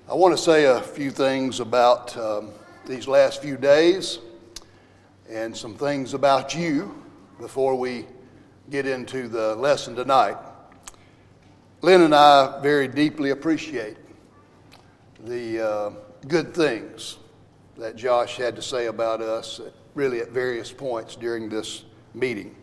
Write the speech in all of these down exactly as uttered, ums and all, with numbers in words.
I want to say a few things about um, these last few days and some things about you before we get into the lesson tonight. Lynn and I very deeply appreciate the uh, good things that Josh had to say about us, at, really at various points during this meeting.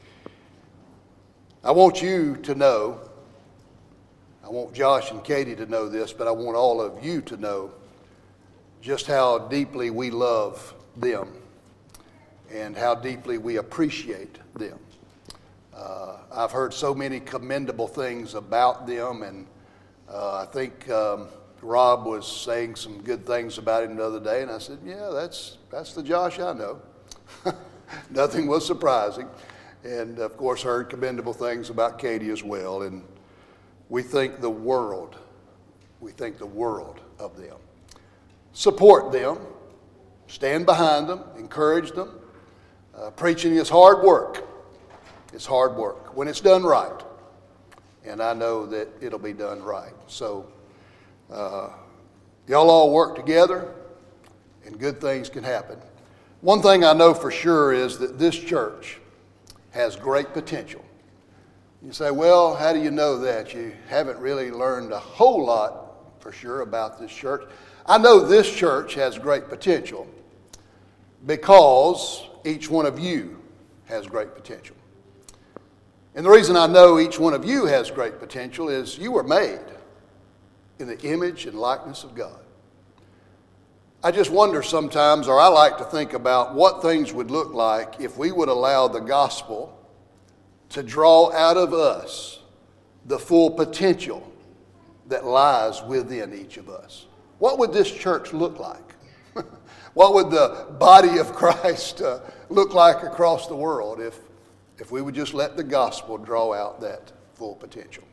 I want you to know, I want Josh and Katie to know this, but I want all of you to know just how deeply we love them and how deeply we appreciate them. Uh, I've heard so many commendable things about them, and uh, I think um, Rob was saying some good things about him the other day, and I said, yeah, that's that's the Josh I know. Nothing was surprising. And, of course, heard commendable things about Katie as well. And we think the world, we think the world of them. Support them, stand behind them, encourage them. Uh, preaching is hard work. It's hard work when it's done right. And I know that it'll be done right. So uh, y'all all work together and good things can happen. One thing I know for sure is that this church has great potential. You say, well, how do you know that? You haven't really learned a whole lot for sure about this church. I know this church has great potential because each one of you has great potential. And the reason I know each one of you has great potential is you were made in the image and likeness of God. I just wonder sometimes, or I like to think about what things would look like if we would allow the gospel to draw out of us the full potential that lies within each of us. What would this church look like? What would the body of Christ uh, look like across the world if, if we would just let the gospel draw out that full potential?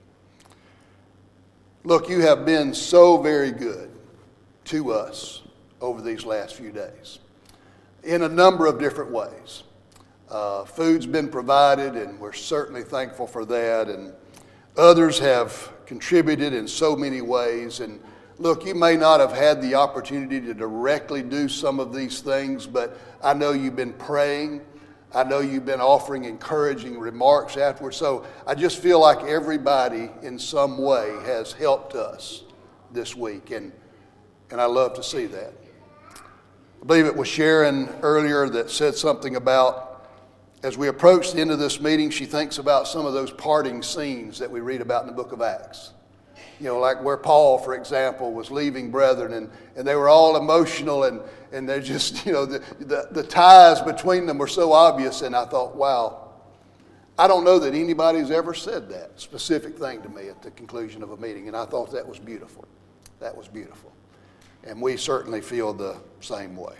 Look, you have been so very good to us over these last few days in a number of different ways. Uh, food's been provided, and we're certainly thankful for that, and others have contributed in so many ways. And look, you may not have had the opportunity to directly do some of these things, but I know you've been praying. I know you've been offering encouraging remarks afterwards. So I just feel like everybody in some way has helped us this week, and, and I love to see that. I believe it was Sharon earlier that said something about, as we approach the end of this meeting, she thinks about some of those parting scenes that we read about in the book of Acts. You know, like where Paul, for example, was leaving brethren, and, and they were all emotional, and, and they're just, you know, the, the, the ties between them were so obvious, and I thought, wow, I don't know that anybody's ever said that specific thing to me at the conclusion of a meeting, and I thought that was beautiful. That was beautiful. And we certainly feel the same way.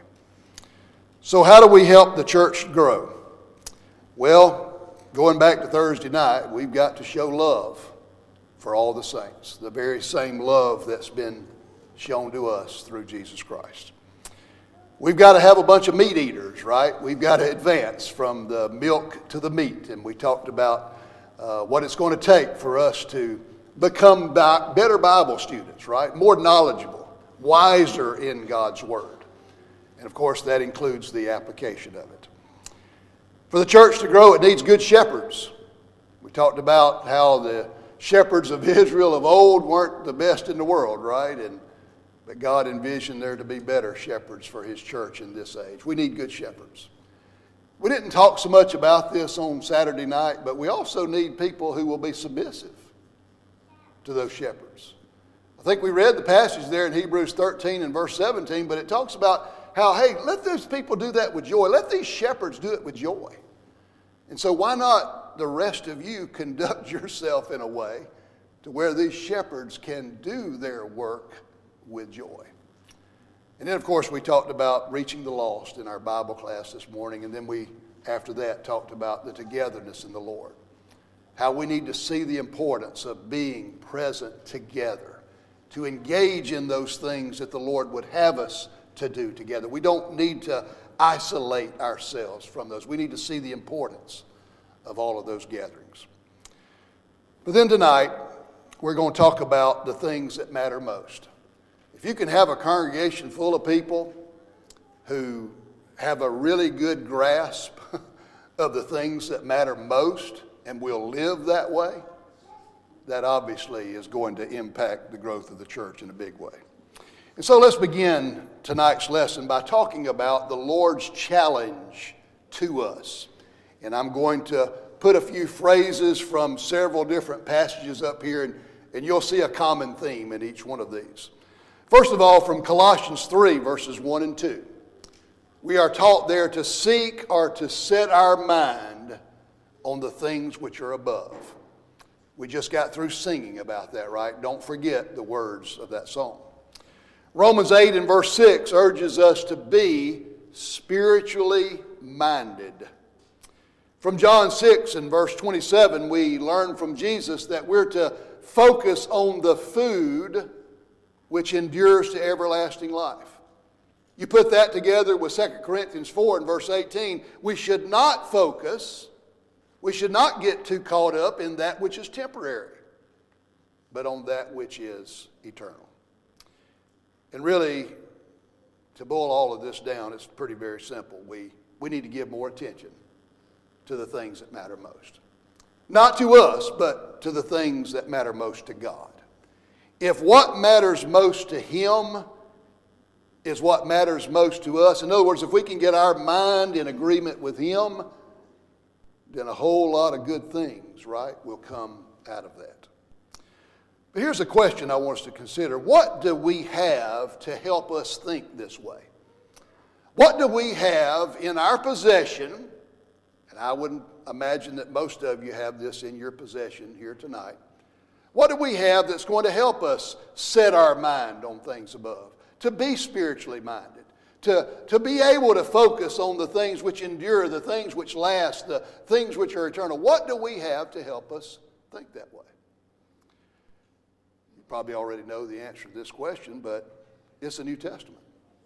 So how do we help the church grow? Well, going back to Thursday night, we've got to show love for all the saints, the very same love that's been shown to us through Jesus Christ. We've got to have a bunch of meat eaters, right? We've got to advance from the milk to the meat, and we talked about uh, what it's going to take for us to become better Bible students, right? More knowledgeable, wiser in God's Word. And of course, that includes the application of it. For the church to grow, it needs good shepherds. We talked about how the shepherds of Israel of old weren't the best in the world, right? And but God envisioned there to be better shepherds for His church in this age. We need good shepherds. We didn't talk so much about this on Saturday night, but we also need people who will be submissive to those shepherds. I think we read the passage there in Hebrews thirteen and verse seventeen, but it talks about how, hey, let those people do that with joy. Let these shepherds do it with joy. And so why not the rest of you conduct yourself in a way to where these shepherds can do their work with joy? And then, of course, we talked about reaching the lost in our Bible class this morning, and then we, after that, talked about the togetherness in the Lord, how we need to see the importance of being present together, to engage in those things that the Lord would have us to do together. We don't need to isolate ourselves from those. We need to see the importance of all of those gatherings. But then tonight, we're going to talk about the things that matter most. If you can have a congregation full of people who have a really good grasp of the things that matter most and will live that way, that obviously is going to impact the growth of the church in a big way. And so let's begin tonight's lesson by talking about the Lord's challenge to us. And I'm going to put a few phrases from several different passages up here, and, and you'll see a common theme in each one of these. First of all, from Colossians three, verses one and two. We are taught there to seek or to set our mind on the things which are above. We just got through singing about that, right? Don't forget the words of that song. Romans eight and verse six urges us to be spiritually minded. From John six and verse twenty-seven, we learn from Jesus that we're to focus on the food which endures to everlasting life. You put that together with Second Corinthians four and verse eighteen, we should not focus, we should not get too caught up in that which is temporary, but on that which is eternal. And really, to boil all of this down, it's pretty very simple. We, we need to give more attention to the things that matter most. Not to us, but to the things that matter most to God. If what matters most to Him is what matters most to us, in other words, if we can get our mind in agreement with Him, then a whole lot of good things, right, will come out of that. But here's a question I want us to consider. What do we have to help us think this way? What do we have in our possession, and I wouldn't imagine that most of you have this in your possession here tonight. What do we have that's going to help us set our mind on things above? To be spiritually minded. To, to be able to focus on the things which endure, the things which last, the things which are eternal. What do we have to help us think that way? You probably already know the answer to this question, but it's the New Testament.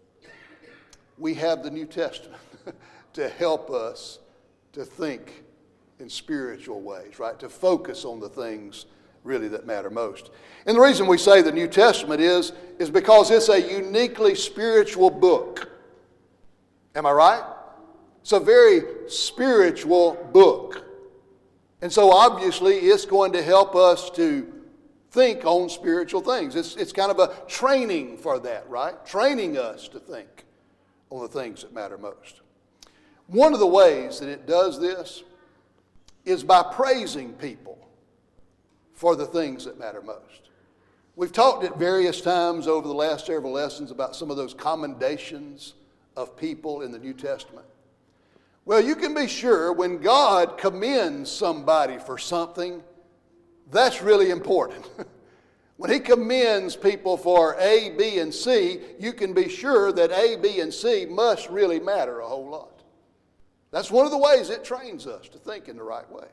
We have the New Testament to help us to think in spiritual ways, right? To focus on the things really that matter most. And the reason we say the New Testament is, is because it's a uniquely spiritual book. Am I right? It's a very spiritual book. And so obviously it's going to help us to think on spiritual things. It's, it's kind of a training for that, right? Training us to think on the things that matter most. One of the ways that it does this is by praising people for the things that matter most. We've talked at various times over the last several lessons about some of those commendations of people in the New Testament. Well, you can be sure when God commends somebody for something, that's really important. When He commends people for A, B, and C, you can be sure that A, B, and C must really matter a whole lot. That's one of the ways it trains us to think in the right way.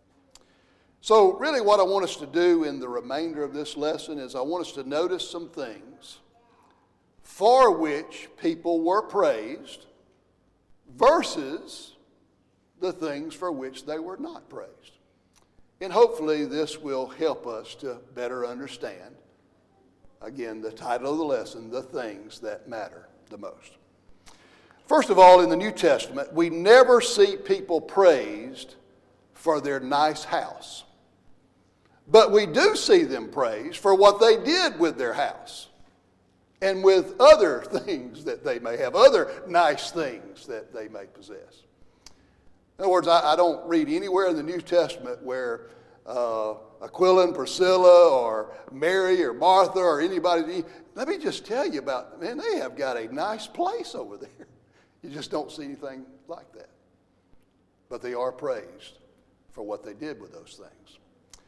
So really what I want us to do in the remainder of this lesson is I want us to notice some things for which people were praised versus the things for which they were not praised. And hopefully this will help us to better understand, again, the title of the lesson, the things that matter the most. First of all, in the New Testament, we never see people praised for their nice house. But we do see them praised for what they did with their house and with other things that they may have, other nice things that they may possess. In other words, I, I don't read anywhere in the New Testament where uh, Aquila and Priscilla or Mary or Martha or anybody, let me just tell you about, man, they have got a nice place over there. You just don't see anything like that. But they are praised for what they did with those things.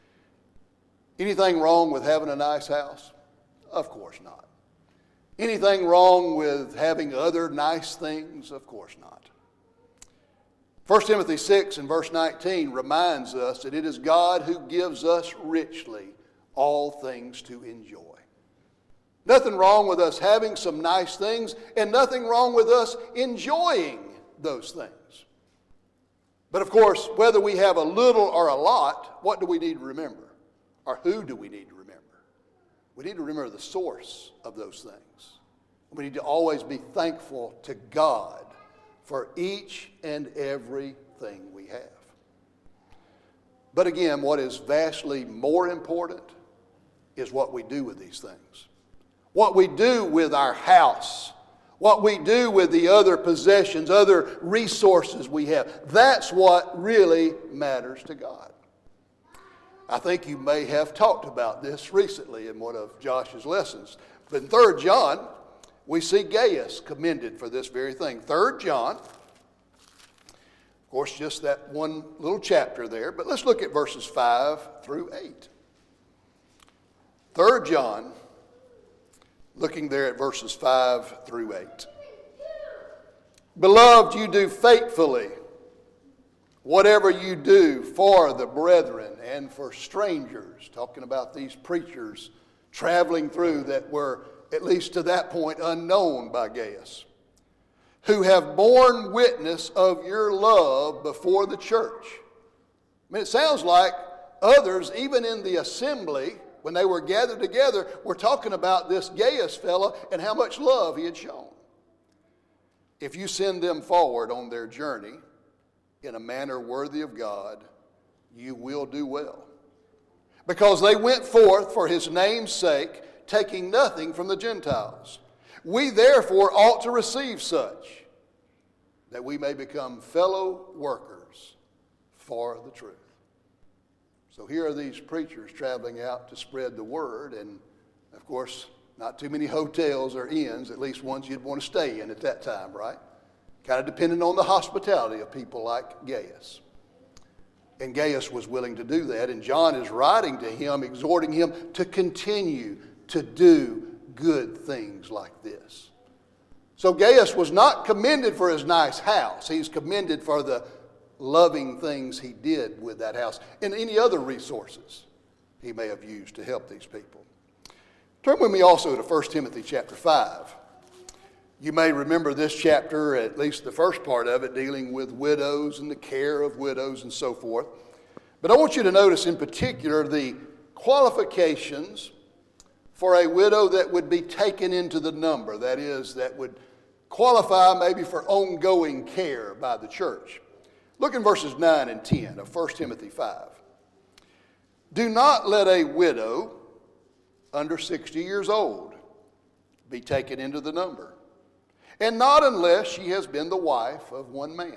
Anything wrong with having a nice house? Of course not. Anything wrong with having other nice things? Of course not. First Timothy six and verse nineteen reminds us that it is God who gives us richly all things to enjoy. Nothing wrong with us having some nice things, and nothing wrong with us enjoying those things. But of course, whether we have a little or a lot, what do we need to remember? Or who do we need to remember? we need to remember the source of those things. We need to always be thankful to God for each and everything we have. But again, what is vastly more important is what we do with these things. What we do with our house, what we do with the other possessions, other resources we have. That's what really matters to God. I think you may have talked about this recently in one of Josh's lessons. But in Third John, we see Gaius commended for this very thing. Third John, of course, just that one little chapter there, but let's look at verses five through eight. Third John, looking there at verses five through eight. Beloved, you do faithfully whatever you do for the brethren and for strangers, talking about these preachers traveling through that were, at least to that point, unknown by Gaius, who have borne witness of your love before the church. I mean, it sounds like others, even in the assembly, when they were gathered together, were talking about this Gaius fellow and how much love he had shown. If you send them forward on their journey in a manner worthy of God, you will do well. Because they went forth for his name's sake, taking nothing from the Gentiles. We therefore ought to receive such, that we may become fellow workers for the truth. So here are these preachers traveling out to spread the word, and of course, not too many hotels or inns, at least ones you'd want to stay in at that time, right? Kind of depending on the hospitality of people like Gaius. And Gaius was willing to do that, and John is writing to him, exhorting him to continue to do good things like this. So Gaius was not commended for his nice house. He's commended for the loving things he did with that house and any other resources he may have used to help these people. Turn with me also to First Timothy chapter five. You may remember this chapter, at least the first part of it, dealing with widows and the care of widows and so forth. But I want you to notice in particular the qualifications for a widow that would be taken into the number, that is, that would qualify maybe for ongoing care by the church. Look in verses nine and ten of First Timothy five. Do not let a widow under sixty years old be taken into the number, and not unless she has been the wife of one man,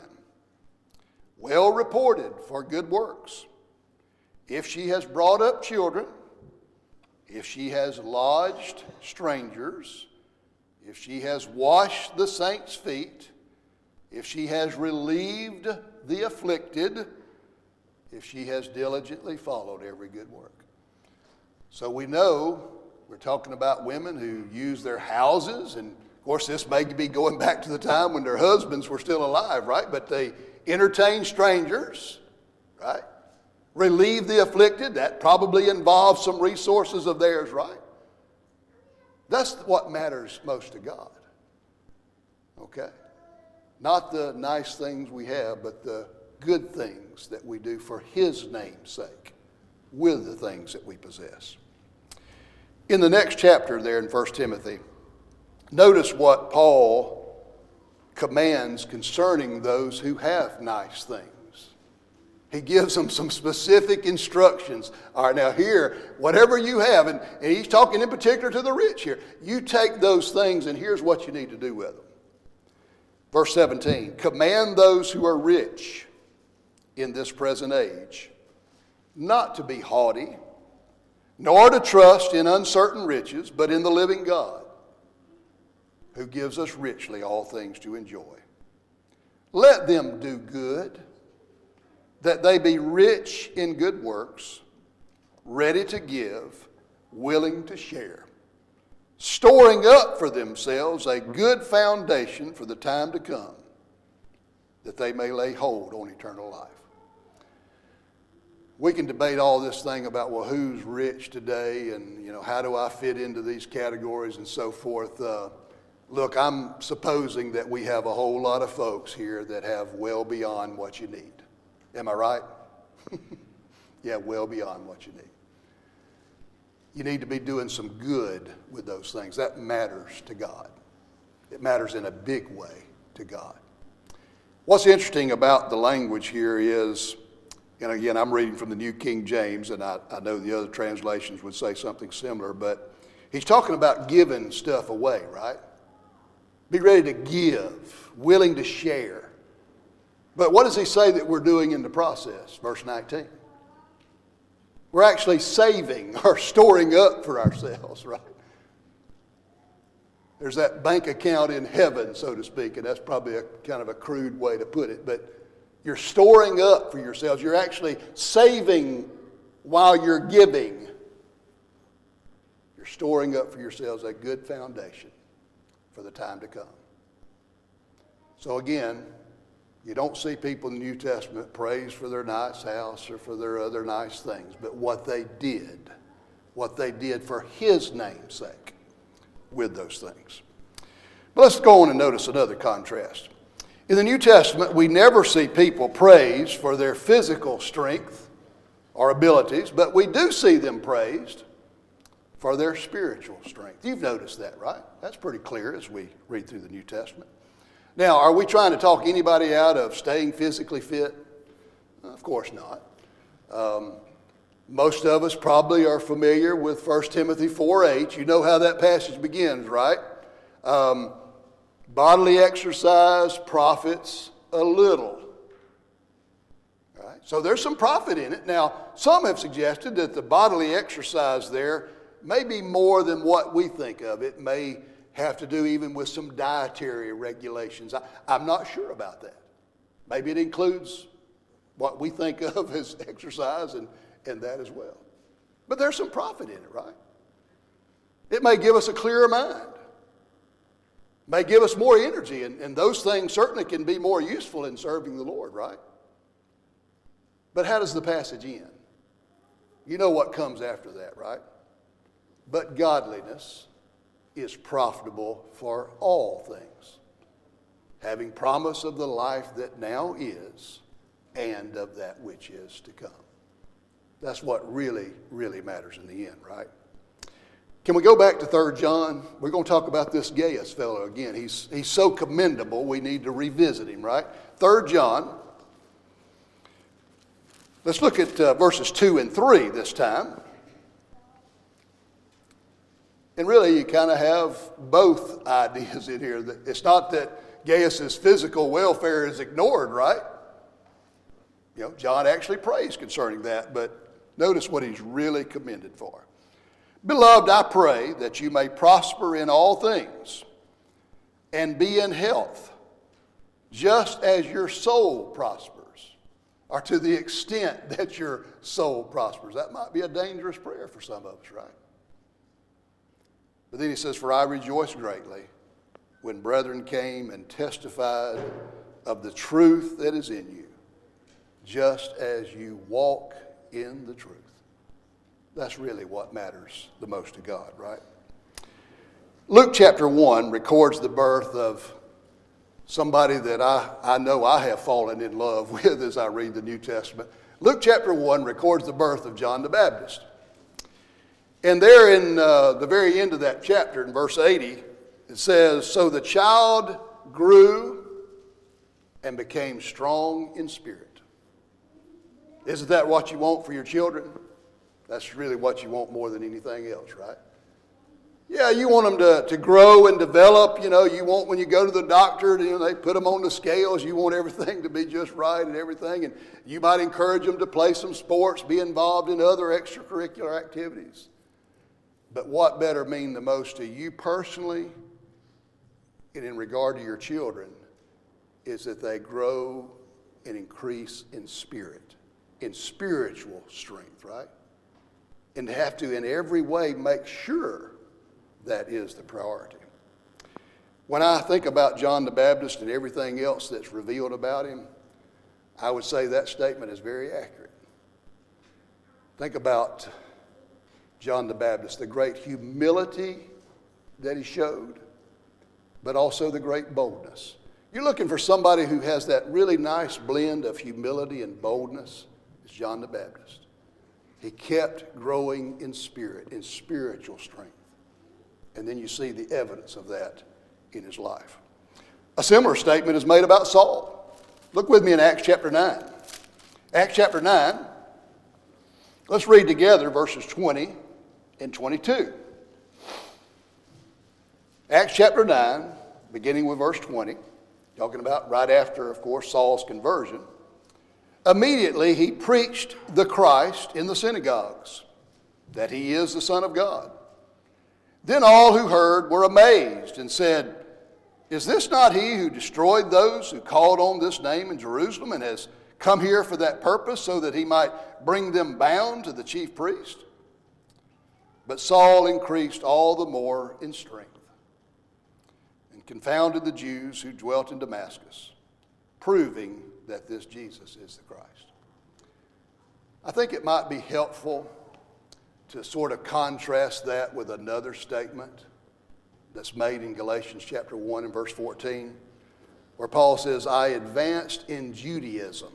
well reported for good works, if she has brought up children, if she has lodged strangers, if she has washed the saints' feet, if she has relieved the afflicted, if she has diligently followed every good work. So we know we're talking about women who use their houses, and of course this may be going back to the time when their husbands were still alive, right? But they entertain strangers, right? Relieve the afflicted, that probably involves some resources of theirs, right? That's what matters most to God, okay? Not the nice things we have, but the good things that we do for his name's sake with the things that we possess. In the next chapter there in First Timothy, notice what Paul commands concerning those who have nice things. He gives them some specific instructions. All right, now here, whatever you have, and, and he's talking in particular to the rich here, you take those things and here's what you need to do with them. Verse seventeen, command those who are rich in this present age not to be haughty, nor to trust in uncertain riches, but in the living God, who gives us richly all things to enjoy. Let them do good, that they be rich in good works, ready to give, willing to share, storing up for themselves a good foundation for the time to come, that they may lay hold on eternal life. We can debate all this thing about, well, who's rich today, and, you know, how do I fit into these categories and so forth. Uh, look, I'm supposing that we have a whole lot of folks here that have well beyond what you need. Am I right? Yeah, well beyond what you need. you need to be doing some good with those things. That matters to God. It matters in a big way to God. What's interesting about the language here is, and again, I'm reading from the New King James, and I, I know the other translations would say something similar, but he's talking about giving stuff away, right? Be ready to give, willing to share. But what does he say that we're doing in the process? Verse nineteen. We're actually saving or storing up for ourselves, right? There's that bank account in heaven, so to speak, and that's probably a kind of a crude way to put it, but you're storing up for yourselves. You're actually saving while you're giving. You're storing up for yourselves a good foundation for the time to come. So again, you don't see people in the New Testament praise for their nice house or for their other nice things, but what they did, what they did for his name's sake with those things. But let's go on and notice another contrast. In the New Testament, we never see people praised for their physical strength or abilities, but we do see them praised for their spiritual strength. You've noticed that, right? That's pretty clear as we read through the New Testament. Now, are we trying to talk anybody out of staying physically fit? Of course not. Um, most of us probably are familiar with First Timothy four eight. You know how that passage begins, right? Um, bodily exercise profits a little. Right? So there's some profit in it. Now, some have suggested that the bodily exercise there may be more than what we think of. It may have to do even with some dietary regulations. I, I'm not sure about that. Maybe it includes what we think of as exercise and, and that as well. But there's some profit in it, right? It may give us a clearer mind. May give us more energy, and, and those things certainly can be more useful in serving the Lord, right? But how does the passage end? You know what comes after that, right? But godliness is profitable for all things, having promise of the life that now is and of that which is to come. That's what really, really matters in the end, right? Can we go back to Third John? We're going to talk about this Gaius fellow again. He's, he's so commendable, we need to revisit him, right? Third John. Let's look at uh, verses two and three this time. And really, you kind of have both ideas in here. It's not that Gaius' physical welfare is ignored, right? You know, John actually prays concerning that, but notice what he's really commended for. Beloved, I pray that you may prosper in all things and be in health, just as your soul prospers, or to the extent that your soul prospers. That might be a dangerous prayer for some of us, right? But then he says, for I rejoice greatly when brethren came and testified of the truth that is in you, just as you walk in the truth. That's really what matters the most to God, right? Luke chapter one records the birth of somebody that I, I know I have fallen in love with as I read the New Testament. Luke chapter one records the birth of John the Baptist. And there in uh, the very end of that chapter, in verse eighty, it says, so the child grew and became strong in spirit. Isn't that what you want for your children? That's really what you want more than anything else, right? Yeah, you want them to, to grow and develop. You know, you want when you go to the doctor, you know, they put them on the scales. You want everything to be just right and everything. And you might encourage them to play some sports, be involved in other extracurricular activities. But what better mean the most to you personally and in regard to your children is that they grow and increase in spirit, in spiritual strength, right? And to have to in every way make sure that is the priority. When I think about John the Baptist and everything else that's revealed about him, I would say that statement is very accurate. Think about John the Baptist, the great humility that he showed, but also the great boldness. You're looking for somebody who has that really nice blend of humility and boldness. It's John the Baptist. He kept growing in spirit, in spiritual strength. And then you see the evidence of that in his life. A similar statement is made about Saul. Look with me in Acts chapter nine. Acts chapter nine, let's read together verses twenty and twenty-two. Acts chapter nine, beginning with verse twenty, talking about right after, of course, Saul's conversion. Immediately he preached the Christ in the synagogues, that he is the Son of God. Then all who heard were amazed and said, "Is this not he who destroyed those who called on this name in Jerusalem and has come here for that purpose, so that he might bring them bound to the chief priest?" But Saul increased all the more in strength and confounded the Jews who dwelt in Damascus, proving that this Jesus is the Christ. I think it might be helpful to sort of contrast that with another statement that's made in Galatians chapter one and verse fourteen, where Paul says, "I advanced in Judaism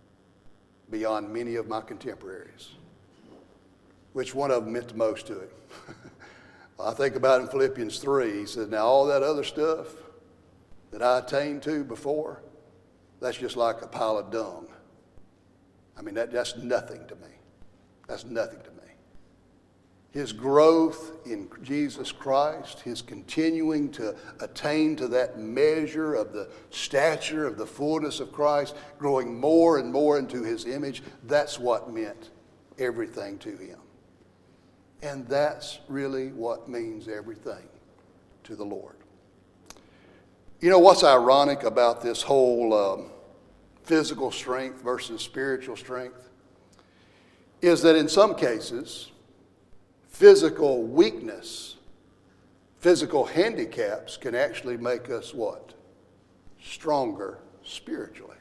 beyond many of my contemporaries." Which one of them meant the most to him? I think about in Philippians three, he says, "Now all that other stuff that I attained to before, that's just like a pile of dung. I mean, that, that's nothing to me. That's nothing to me." His growth in Jesus Christ, his continuing to attain to that measure of the stature of the fullness of Christ, growing more and more into his image, that's what meant everything to him. And that's really what means everything to the Lord. You know what's ironic about this whole um, physical strength versus spiritual strength is that in some cases, physical weakness, physical handicaps can actually make us what? Stronger spiritually.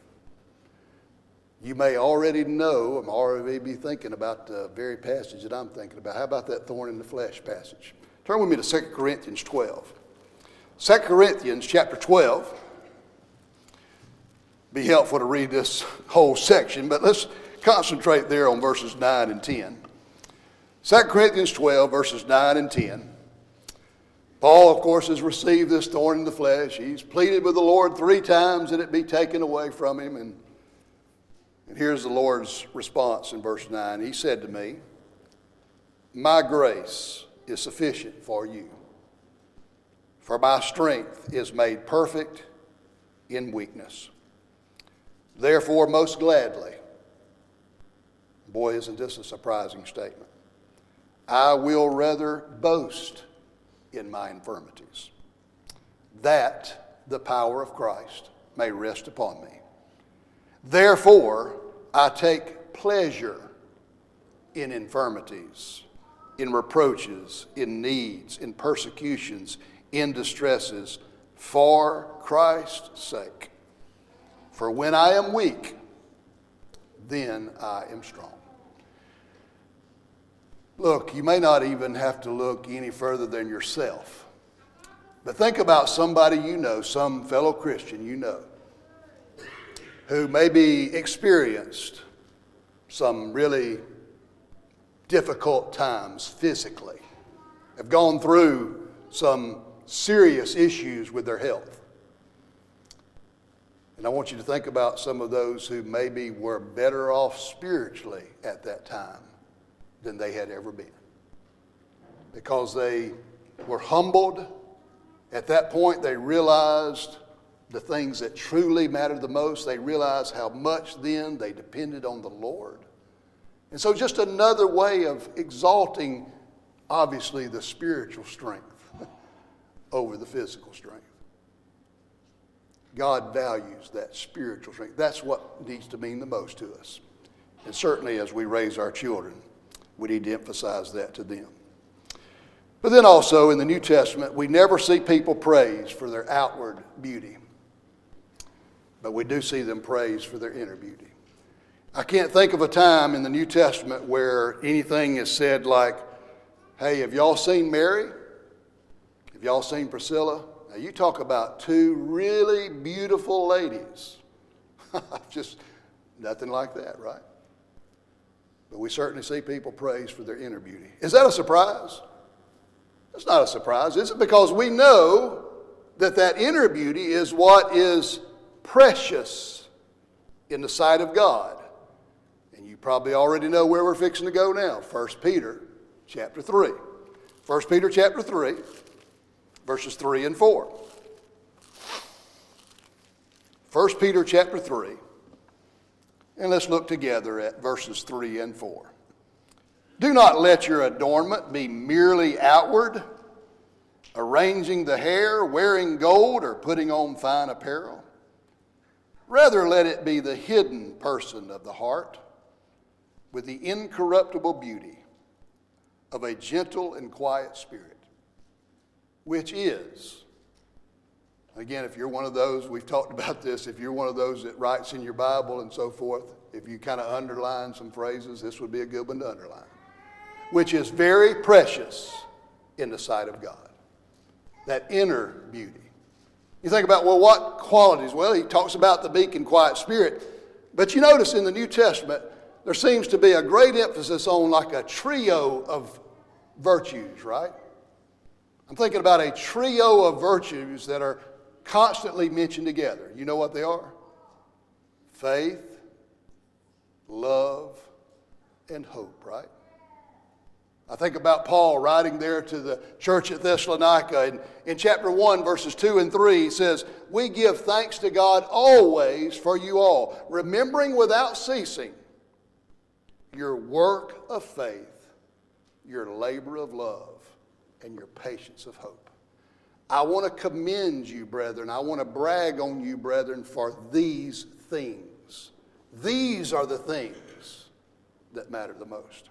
You may already know, I'm already be thinking about the very passage that I'm thinking about. How about that thorn in the flesh passage? Turn with me to Second Corinthians twelve. Second Corinthians chapter twelve. Be helpful to read this whole section, but let's concentrate there on verses nine and ten. Second Corinthians twelve, verses nine and ten. Paul, of course, has received this thorn in the flesh. He's pleaded with the Lord three times that it be taken away from him. And, and here's the Lord's response in verse nine. He said to me, "My grace is sufficient for you, for my strength is made perfect in weakness. Therefore, most gladly," boy, isn't this a surprising statement, "I will rather boast in my infirmities, that the power of Christ may rest upon me. Therefore, I take pleasure in infirmities, in reproaches, in needs, in persecutions, in distresses, for Christ's sake. For when I am weak, then I am strong." Look, you may not even have to look any further than yourself. But think about somebody you know, some fellow Christian you know, who maybe experienced some really difficult times physically, have gone through some serious issues with their health. And I want you to think about some of those who maybe were better off spiritually at that time than they had ever been, because they were humbled. At that point, they realized the things that truly mattered the most. They realized how much then they depended on the Lord. And so just another way of exalting, obviously, the spiritual strength over the physical strength. God values that spiritual strength. That's what needs to mean the most to us. And certainly as we raise our children, we need to emphasize that to them. But then also in the New Testament, we never see people praised for their outward beauty, but we do see them praised for their inner beauty. I can't think of a time in the New Testament where anything is said like, "Hey, have y'all seen Mary? Have y'all seen Priscilla? Now you talk about two really beautiful ladies." Just nothing like that, right? but we certainly see people praised for their inner beauty. Is that a surprise? It's not a surprise, is it? Because we know that that inner beauty is what is precious in the sight of God. And you probably already know where we're fixing to go now. First Peter chapter three. First Peter chapter three, verses three and four. First Peter chapter three. And let's look together at verses three and four. Do not let your adornment be merely outward, arranging the hair, wearing gold, or putting on fine apparel. Rather, let it be the hidden person of the heart, with the incorruptible beauty of a gentle and quiet spirit, which is, again, if you're one of those, we've talked about this, if you're one of those that writes in your Bible and so forth, if you kind of underline some phrases, this would be a good one to underline. Which is very precious in the sight of God. That inner beauty. You think about, well, what qualities? Well, he talks about the meek and quiet spirit. But you notice in the New Testament, there seems to be a great emphasis on like a trio of virtues, right? I'm thinking about a trio of virtues that are constantly mentioned together. You know what they are? Faith, love, and hope, right? I think about Paul writing there to the church at Thessalonica. And in chapter one, verses two and three, he says, we give thanks to God always for you all, remembering without ceasing your work of faith, your labor of love, and your patience of hope. I want to commend you, brethren. I want to brag on you, brethren, for these things. These are the things that matter the most.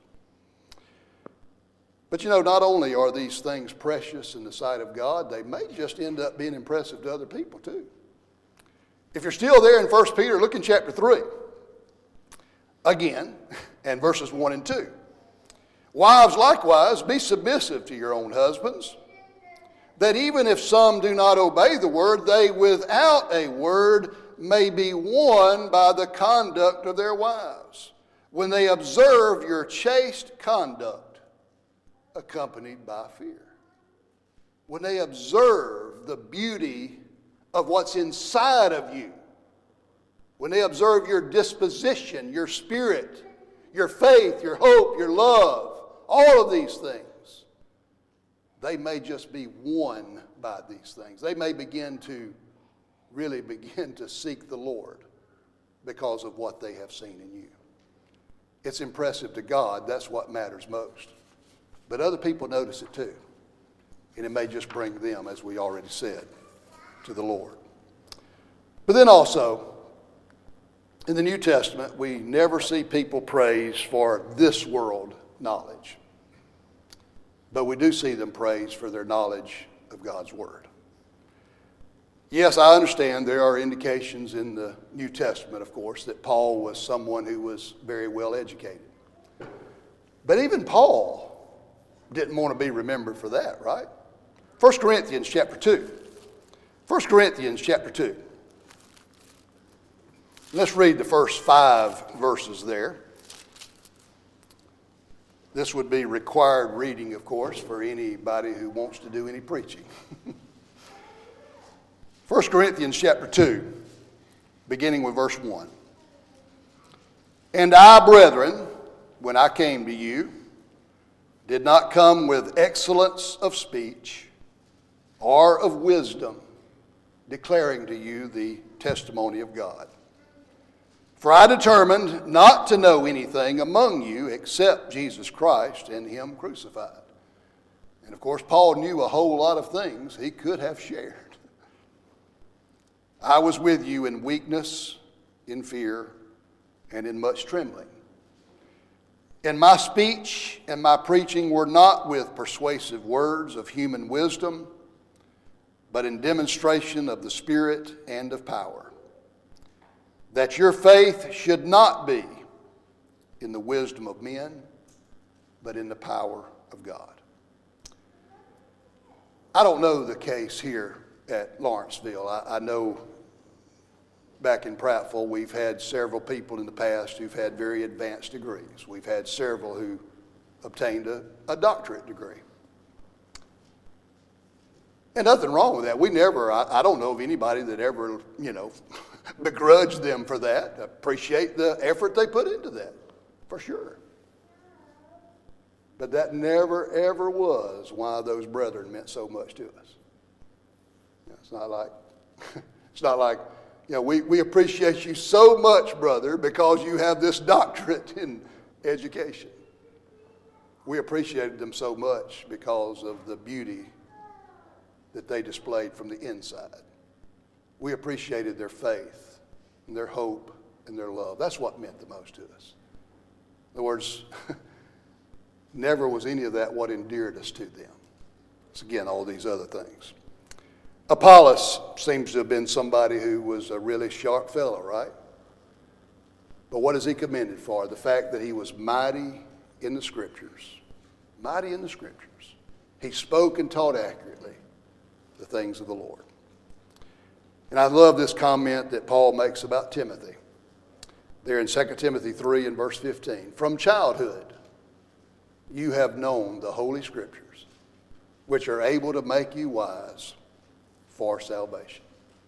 But you know, not only are these things precious in the sight of God, they may just end up being impressive to other people too. If you're still there in First Peter, look in chapter three. Again, and verses one and two. Wives, likewise, be submissive to your own husbands, that even if some do not obey the word, they without a word may be won by the conduct of their wives, when they observe your chaste conduct, accompanied by fear. When they observe the beauty of what's inside of you, when they observe your disposition, your spirit, your faith, your hope, your love, all of these things, they may just be won by these things. They may begin to really begin to seek the Lord because of what they have seen in you. It's impressive to God. That's what matters most. But other people notice it too. And it may just bring them, as we already said, to the Lord. But then also, in the New Testament, we never see people praised for this world knowledge. But we do see them praised for their knowledge of God's Word. Yes, I understand there are indications in the New Testament, of course, that Paul was someone who was very well educated. But even Paul didn't want to be remembered for that, right? First Corinthians chapter two. First Corinthians chapter two. Let's read the first five verses there. This would be required reading, of course, for anybody who wants to do any preaching. First Corinthians chapter two, beginning with verse one. And I, brethren, when I came to you, did not come with excellence of speech or of wisdom, declaring to you the testimony of God. For I determined not to know anything among you except Jesus Christ and Him crucified. And of course, Paul knew a whole lot of things he could have shared. I was with you in weakness, in fear, and in much trembling. And my speech and my preaching were not with persuasive words of human wisdom, but in demonstration of the Spirit and of power, that your faith should not be in the wisdom of men, but in the power of God. I don't know the case here at Lawrenceville. I, I know back in Prattville, we've had several people in the past who've had very advanced degrees. We've had several who obtained a, a doctorate degree. And nothing wrong with that. We never, I, I don't know of anybody that ever, you know, begrudged them for that. Appreciate the effort they put into that, for sure. But that never, ever was why those brethren meant so much to us. It's not like, it's not like, you know, we, we appreciate you so much, brother, because you have this doctorate in education. We appreciated them so much because of the beauty that they displayed from the inside. We appreciated their faith and their hope and their love. That's what meant the most to us. In other words, never was any of that what endeared us to them. It's again all these other things. Apollos seems to have been somebody who was a really sharp fellow, right? But what is he commended for? The fact that he was mighty in the Scriptures. Mighty in the Scriptures. He spoke and taught accurately the things of the Lord. And I love this comment that Paul makes about Timothy. There in Second Timothy three and verse fifteen. From childhood you have known the Holy Scriptures, which are able to make you wise for salvation.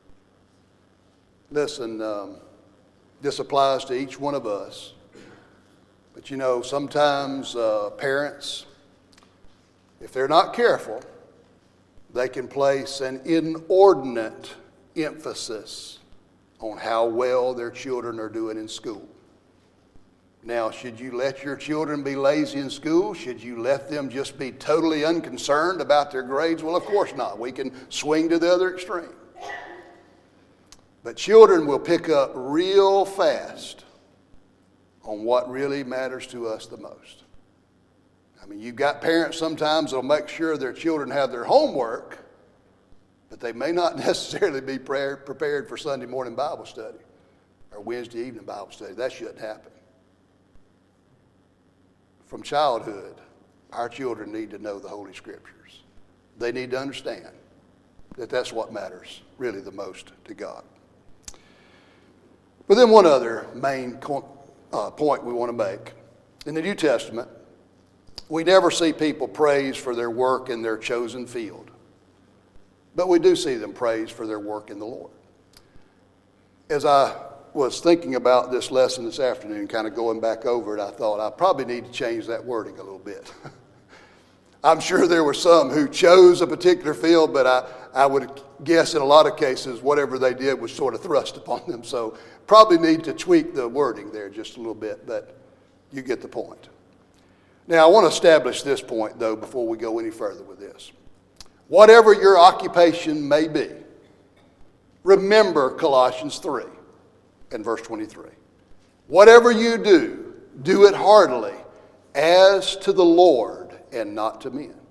Listen, um, this applies to each one of us. But you know, sometimes uh, parents, if they're not careful, they can place an inordinate emphasis on how well their children are doing in school. Now, should you let your children be lazy in school? Should you let them just be totally unconcerned about their grades? Well, of course not. We can swing to the other extreme. But children will pick up real fast on what really matters to us the most. I mean, you've got parents sometimes that'll make sure their children have their homework, but they may not necessarily be prepared for Sunday morning Bible study or Wednesday evening Bible study. That shouldn't happen. From childhood, our children need to know the Holy Scriptures. They need to understand that that's what matters really the most to God. But then one other main uh, point we want to make. In the New Testament, we never see people praised for their work in their chosen field. But we do see them praised for their work in the Lord. As I was thinking about this lesson this afternoon, kind of going back over it, I thought I probably need to change that wording a little bit. I'm sure there were some who chose a particular field, but I, I would guess in a lot of cases whatever they did was sort of thrust upon them. So probably need to tweak the wording there just a little bit, but you get the point. Now I want to establish this point though before we go any further with this. Whatever your occupation may be, remember Colossians three. And verse twenty-three. Whatever you do, do it heartily, as to the Lord and not to men.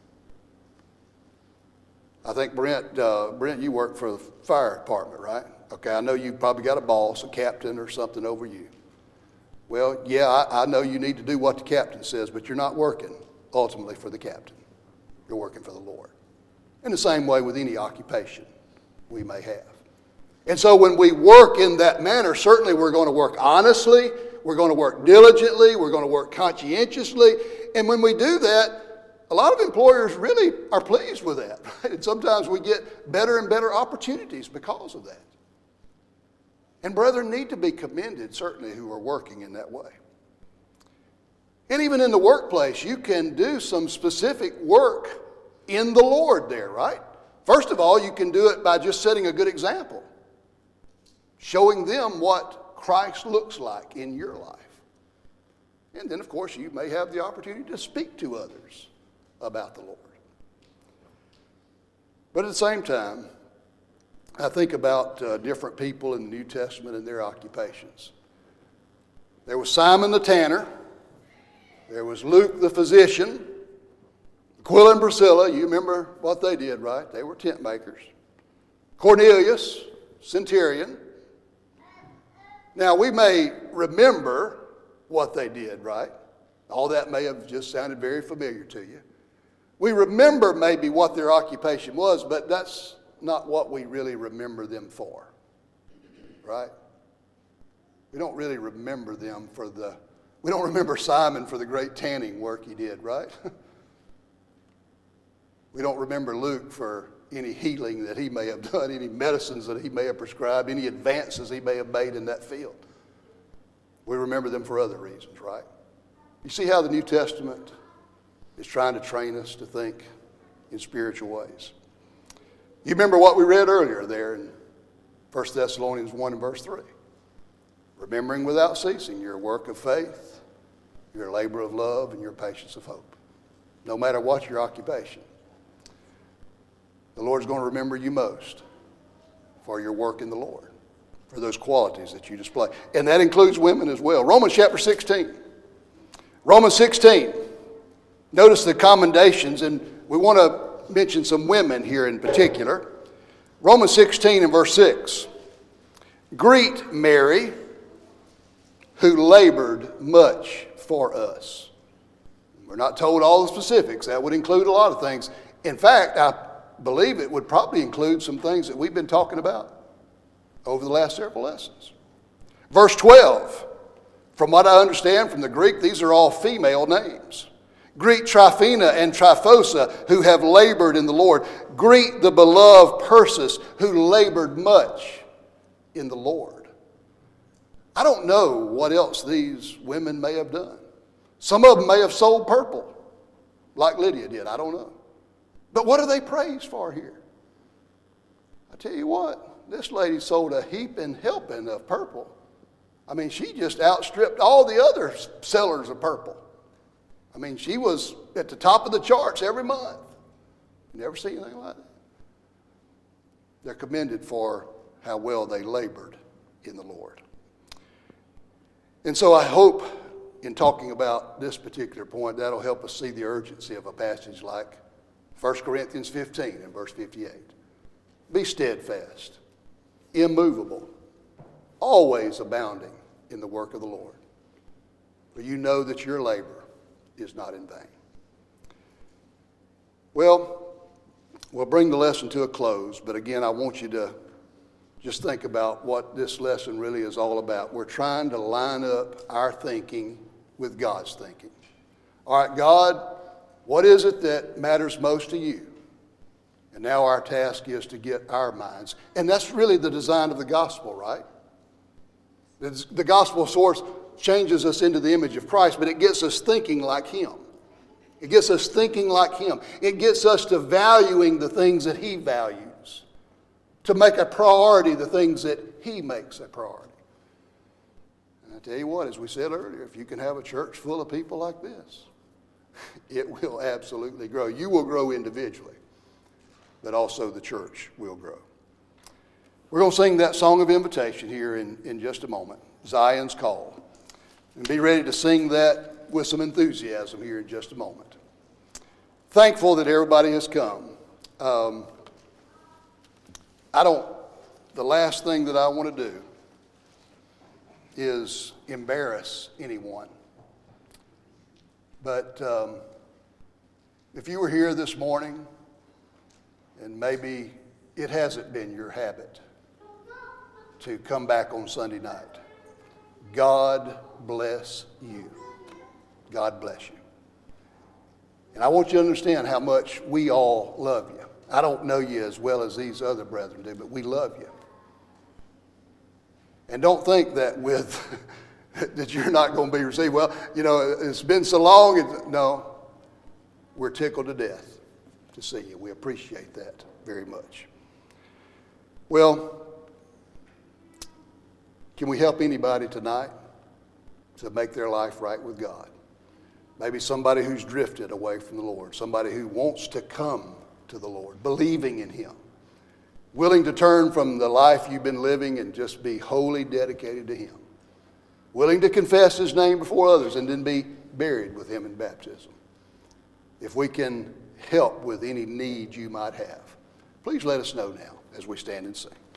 I think, Brent, uh, Brent, you work for the fire department, right? Okay, I know you've probably got a boss, a captain or something over you. Well, yeah, I, I know you need to do what the captain says, but you're not working ultimately for the captain. You're working for the Lord. In the same way with any occupation we may have. And so when we work in that manner, certainly we're going to work honestly, we're going to work diligently, we're going to work conscientiously. And when we do that, a lot of employers really are pleased with that. Right? And sometimes we get better and better opportunities because of that. And brethren need to be commended, certainly, who are working in that way. And even in the workplace, you can do some specific work in the Lord there, right? First of all, you can do it by just setting a good example. Showing them what Christ looks like in your life. And then, of course, you may have the opportunity to speak to others about the Lord. But at the same time, I think about uh, different people in the New Testament and their occupations. There was Simon the tanner. There was Luke the physician. Aquila and Priscilla, you remember what they did, right? They were tent makers. Cornelius, centurion. Now, we may remember what they did, right? All that may have just sounded very familiar to you. We remember maybe what their occupation was, but that's not what we really remember them for. right? We don't really remember them for the, we don't remember Simon for the great tanning work he did, right? We don't remember Luke for any healing that he may have done, any medicines that he may have prescribed, any advances he may have made in that field. We remember them for other reasons, right? You see how the New Testament is trying to train us to think in spiritual ways. You remember what we read earlier there in First Thessalonians one and verse three. Remembering without ceasing your work of faith, your labor of love, and your patience of hope. No matter what your occupation, the Lord's going to remember you most for your work in the Lord, for those qualities that you display. And that includes women as well. Romans chapter sixteen. Romans sixteen. Notice the commendations, and we want to mention some women here in particular. Romans sixteen and verse six. Greet Mary, who labored much for us. We're not told all the specifics. That would include a lot of things. In fact, I believe it would probably include some things that we've been talking about over the last several lessons. Verse twelve. From what I understand from the Greek, these are all female names. Greet Tryphena and Tryphosa, who have labored in the Lord. Greet the beloved Persis, who labored much in the Lord. I don't know what else these women may have done. Some of them may have sold purple, like Lydia did. I don't know. But what are they praised for here? I tell you what, this lady sold a heaping helping of purple. I mean, she just outstripped all the other sellers of purple. I mean, she was at the top of the charts every month. Never seen anything like that. They're commended for how well they labored in the Lord. And so I hope in talking about this particular point, that'll help us see the urgency of a passage like First Corinthians fifteen and verse fifty-eight. Be steadfast, immovable, always abounding in the work of the Lord. For you know that your labor is not in vain. Well, we'll bring the lesson to a close, but again, I want you to just think about what this lesson really is all about. We're trying to line up our thinking with God's thinking. All right, God, what is it that matters most to you? And now our task is to get our minds. And that's really the design of the gospel, right? The gospel source changes us into the image of Christ, but it gets us thinking like Him. It gets us thinking like Him. It gets us to valuing the things that He values, to make a priority the things that He makes a priority. And I tell you what, as we said earlier, if you can have a church full of people like this, it will absolutely grow. You will grow individually, but also the church will grow. We're going to sing that song of invitation here in, in just a moment, Zion's Call. And be ready to sing that with some enthusiasm here in just a moment. Thankful that everybody has come. Um, I don't, the last thing that I want to do is embarrass anyone. But um, if you were here this morning, and maybe it hasn't been your habit to come back on Sunday night, God bless you. God bless you. And I want you to understand how much we all love you. I don't know you as well as these other brethren do, but we love you. And don't think that with that you're not going to be received. Well, you know, it's been so long. It's, no, we're tickled to death to see you. We appreciate that very much. Well, can we help anybody tonight to make their life right with God? Maybe somebody who's drifted away from the Lord, somebody who wants to come to the Lord, believing in Him, willing to turn from the life you've been living and just be wholly dedicated to Him, willing to confess His name before others and then be buried with Him in baptism. If we can help with any need you might have, please let us know now as we stand and sing.